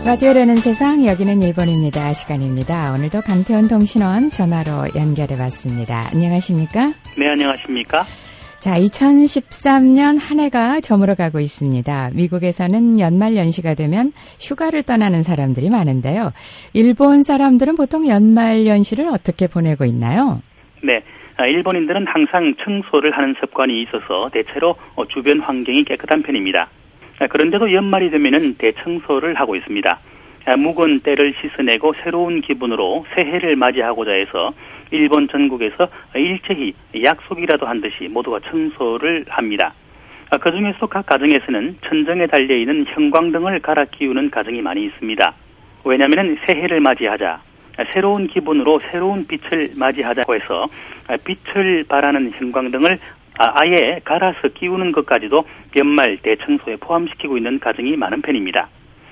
라디오라는 세상, 여기는 일본입니다. 시간입니다. 오늘도 강태원 통신원 전화로 연결해봤습니다. 안녕하십니까? 네, 안녕하십니까? 자, 2013년 한 해가 저물어가고 있습니다. 미국에서는 연말 연시가 되면 휴가를 떠나는 사람들이 많은데요. 일본 사람들은 보통 연말 연시를 어떻게 보내고 있나요? 네, 일본인들은 항상 청소를 하는 습관이 있어서 대체로 주변 환경이 깨끗한 편입니다. 그런데도 연말이 되면은 대청소를 하고 있습니다. 묵은 때를 씻어내고 새로운 기분으로 새해를 맞이하고자 해서 일본 전국에서 일제히 약속이라도 한 듯이 모두가 청소를 합니다. 그중에서 각 가정에서는 천정에 달려있는 형광등을 갈아 끼우는 가정이 많이 있습니다. 왜냐하면 새해를 맞이하자, 새로운 기분으로 새로운 빛을 맞이하자고 해서 빛을 발하는 형광등을 아예 갈아서 끼우는 것까지도 연말 대청소에 포함시키고 있는 가정이 많은 편입니다.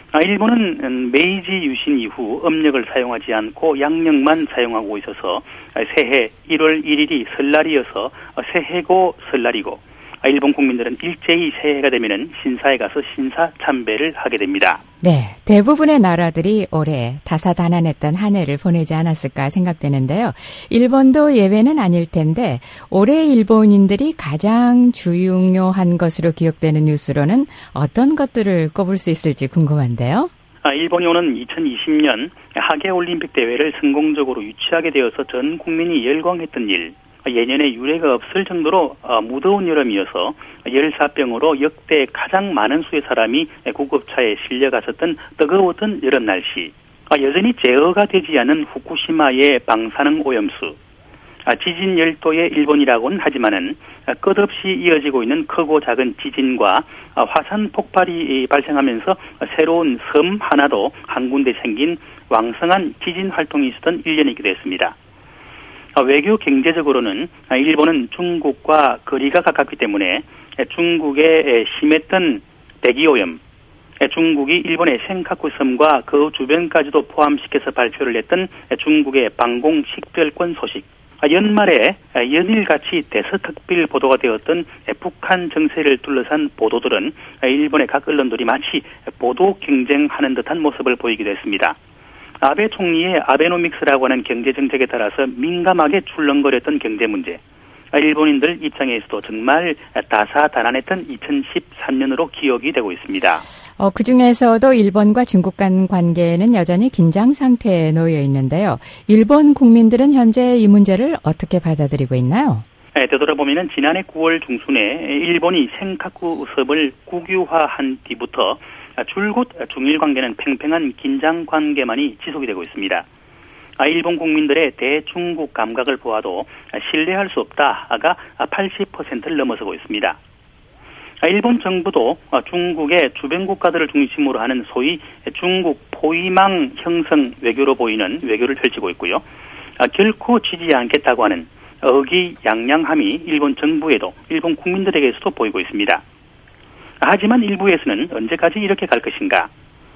일본은 메이지 유신 이후 음력을 사용하지 않고 양력만 사용하고 있어서 새해 1월 1일이 설날이어서 새해고 설날이고, 일본 국민들은 일제히 새해가 되면은 신사에 가서 신사 참배를 하게 됩니다. 네, 대부분의 나라들이 올해 다사다난했던 한 해를 보내지 않았을까 생각되는데요. 일본도 예외는 아닐 텐데 올해 일본인들이 가장 중요한 것으로 기억되는 뉴스로는 어떤 것들을 꼽을 수 있을지 궁금한데요. 일본이 오는 2020년 하계올림픽 대회를 성공적으로 유치하게 되어서 전 국민이 열광했던 일, 예년에 유례가 없을 정도로 무더운 여름이어서 열사병으로 역대 가장 많은 수의 사람이 구급차에 실려갔었던 뜨거웠던 여름 날씨, 여전히 제어가 되지 않은 후쿠시마의 방사능 오염수, 지진 열도의 일본이라고는 하지만은 끝없이 이어지고 있는 크고 작은 지진과 화산 폭발이 발생하면서 새로운 섬 하나도 한 군데 생긴 왕성한 지진 활동이 있었던 1년이기도 했습니다. 외교 경제적으로는 일본은 중국과 거리가 가깝기 때문에 중국에 심했던 대기오염, 중국이 일본의 센카쿠 섬과 그 주변까지도 포함시켜서 발표를 했던 중국의 방공 식별권 소식, 연말에 연일같이 대서특필 보도가 되었던 북한 정세를 둘러싼 보도들은 일본의 각 언론들이 마치 보도 경쟁하는 듯한 모습을 보이기도 했습니다. 아베 총리의 아베노믹스라고 하는 경제정책에 따라서 민감하게 출렁거렸던 경제 문제, 일본인들 입장에서도 정말 다사다난했던 2013년으로 기억이 되고 있습니다. 그중에서도 일본과 중국 간 관계는 여전히 긴장 상태에 놓여 있는데요. 일본 국민들은 현재 이 문제를 어떻게 받아들이고 있나요? 되돌아보면 지난해 9월 중순에 일본이 센카쿠 섬을 국유화한 뒤부터 줄곧 중일 관계는 팽팽한 긴장 관계만이 지속이 되고 있습니다. 일본 국민들의 대중국 감각을 보아도 신뢰할 수 없다가 80%를 넘어서고 있습니다. 일본 정부도 중국의 주변 국가들을 중심으로 하는 소위 중국 포위망 형성 외교로 보이는 외교를 펼치고 있고요. 결코 지지 않겠다고 하는 의기양양함이 일본 정부에도 일본 국민들에게서도 보이고 있습니다. 하지만 일부에서는 언제까지 이렇게 갈 것인가?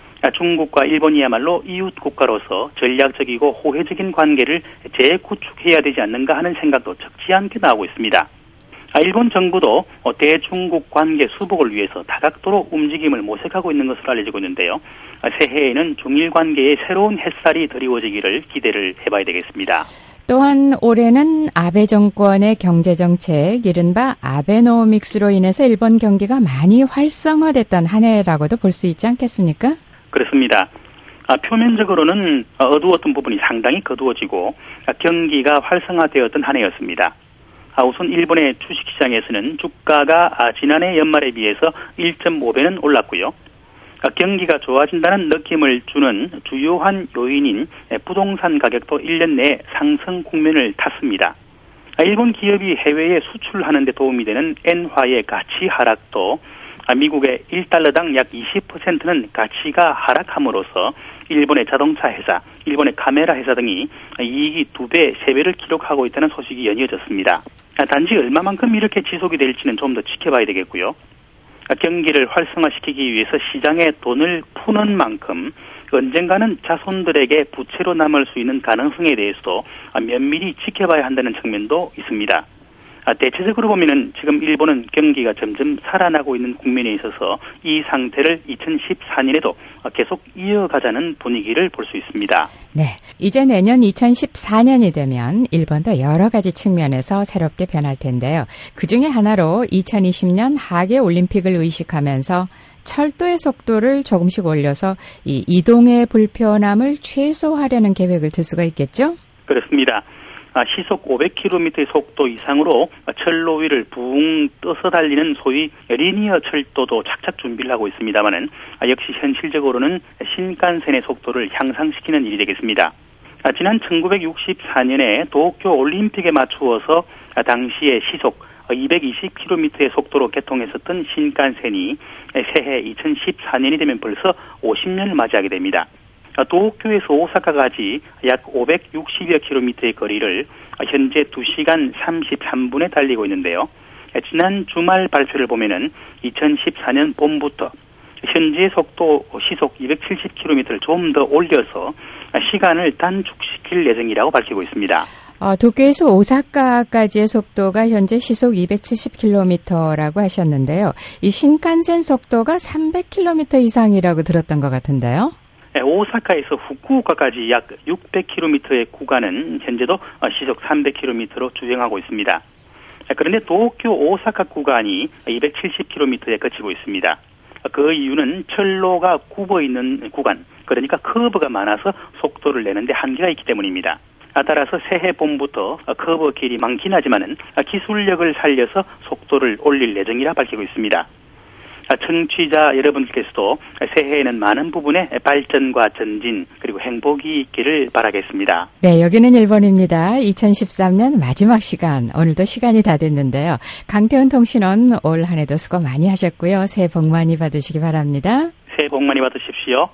중국과 일본이야말로 이웃 국가로서 전략적이고 호혜적인 관계를 재구축해야 되지 않는가 하는 생각도 적지 않게 나오고 있습니다. 일본 정부도 대중국 관계 수복을 위해서 다각도로 움직임을 모색하고 있는 것으로 알려지고 있는데요. 새해에는 중일 관계의 새로운 햇살이 드리워지기를 기대를 해봐야 되겠습니다. 또한 올해는 아베 정권의 경제정책, 이른바 아베노믹스로 인해서 일본 경기가 많이 활성화됐던 한 해라고도 볼 수 있지 않겠습니까? 그렇습니다. 표면적으로는 어두웠던 부분이 상당히 거두어지고 경기가 활성화되었던 한 해였습니다. 우선 일본의 주식시장에서는 주가가 지난해 연말에 비해서 1.5배는 올랐고요. 경기가 좋아진다는 느낌을 주는 주요한 요인인 부동산 가격도 1년 내에 상승 국면을 탔습니다. 일본 기업이 해외에 수출하는 데 도움이 되는 엔화의 가치 하락도 미국의 1달러당 약 20%는 가치가 하락함으로써 일본의 자동차 회사, 일본의 카메라 회사 등이 이익이 2배, 3배를 기록하고 있다는 소식이 연이어졌습니다. 단지 얼마만큼 이렇게 지속이 될지는 좀 더 지켜봐야 되겠고요. 경기를 활성화시키기 위해서 시장에 돈을 푸는 만큼 언젠가는 자손들에게 부채로 남을 수 있는 가능성에 대해서도 면밀히 지켜봐야 한다는 측면도 있습니다. 대체적으로 보면은 지금 일본은 경기가 점점 살아나고 있는 국면에 있어서 이 상태를 2014년에도 계속 이어가자는 분위기를 볼 수 있습니다. 네, 이제 내년 2014년이 되면 일본도 여러 가지 측면에서 새롭게 변할 텐데요. 그중에 하나로 2020년 하계 올림픽을 의식하면서 철도의 속도를 조금씩 올려서 이 이동의 불편함을 최소화하려는 계획을 들 수가 있겠죠? 그렇습니다. 시속 500km의 속도 이상으로 철로 위를 붕 떠서 달리는 소위 리니어 철도도 착착 준비를 하고 있습니다만은 역시 현실적으로는 신칸센의 속도를 향상시키는 일이 되겠습니다. 지난 1964년에 도쿄 올림픽에 맞추어서 당시에 시속 220km의 속도로 개통했었던 신칸센이 새해 2014년이 되면 벌써 50년을 맞이하게 됩니다. 도쿄에서 오사카까지 약 560여 킬로미터의 거리를 현재 2시간 33분에 달리고 있는데요. 지난 주말 발표를 보면은 2014년 봄부터 현재 속도 시속 270km를 좀 더 올려서 시간을 단축시킬 예정이라고 밝히고 있습니다. 도쿄에서 오사카까지의 속도가 현재 시속 270km라고 하셨는데요. 이 신칸센 속도가 300km 이상이라고 들었던 것 같은데요. 오사카에서 후쿠오카까지 약 600km의 구간은 현재도 시속 300km로 주행하고 있습니다. 그런데 도쿄 오사카 구간이 270km에 그치고 있습니다. 그 이유는 철로가 굽어 있는 구간, 그러니까 커브가 많아서 속도를 내는데 한계가 있기 때문입니다. 따라서 새해 봄부터 커브 길이 많긴 하지만은 기술력을 살려서 속도를 올릴 예정이라 밝히고 있습니다. 청취자 여러분들께서도 새해에는 많은 부분에 발전과 전진 그리고 행복이 있기를 바라겠습니다. 네, 여기는 일본입니다. 2013년 마지막 시간, 오늘도 시간이 다 됐는데요. 강태훈 통신원 올 한 해도 수고 많이 하셨고요. 새해 복 많이 받으시기 바랍니다. 새해 복 많이 받으십시오.